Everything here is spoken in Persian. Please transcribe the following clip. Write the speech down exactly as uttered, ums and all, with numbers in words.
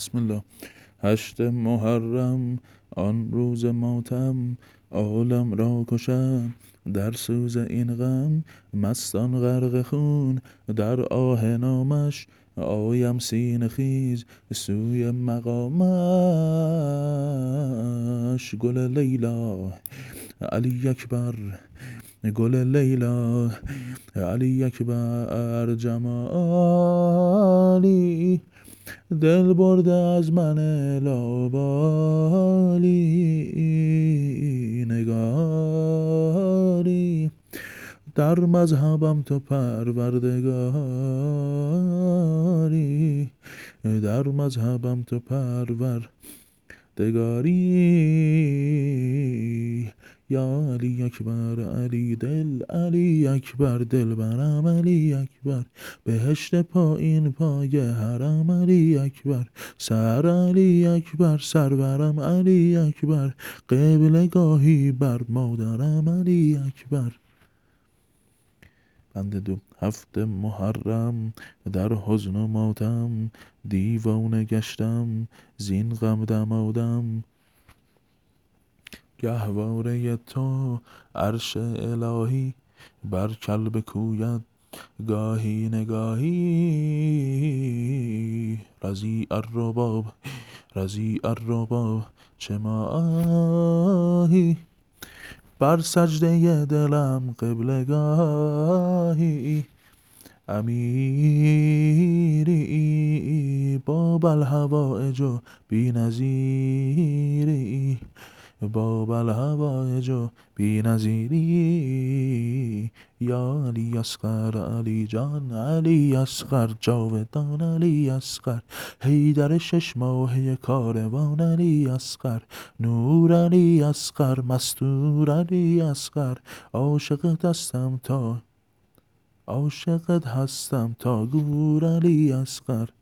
بسم الله. هشت محرم آن روز ماتم، عالم را کشم در سوز این غم. مستان غرق خون در آه نامش، آیم سینه خیز سوی مقامش. گل لیلا علی اکبر، گل لیلا علی اکبر جمالی. دل برده از من لاابالی نگاری. در مذهبم تو پروردگاری، در مذهبم تو پروردگاری. یا علی اکبر علی دل، علی اکبر دل برم، علی اکبر بهشت پایین پای حرم، علی اکبر سر، علی اکبر سرورم، علی اکبر قبله گاهی بر مادرم، علی اکبر. بند دو. هفت محرم در حزن و ماتم، دیوانه گشتم زین غم دمادم. گهواره تو عرش الهی بر کلب کویت گاهی نگاهی. رضی الرباب رضی الرباب چه ماهی، بر سجده دلم قبلگاهی. امیری باب الهوایج و بی نظیری، باب الهوایج و بی نظیری. یا علی اصغر علی جان، علی اصغر جاودان، علی اصغر حیدر شش ماهه کاروان، علی اصغر نور، علی اصغر مستور، علی اصغر عاشقت هستم تا عاشقت هستم تا گور، علی اصغر.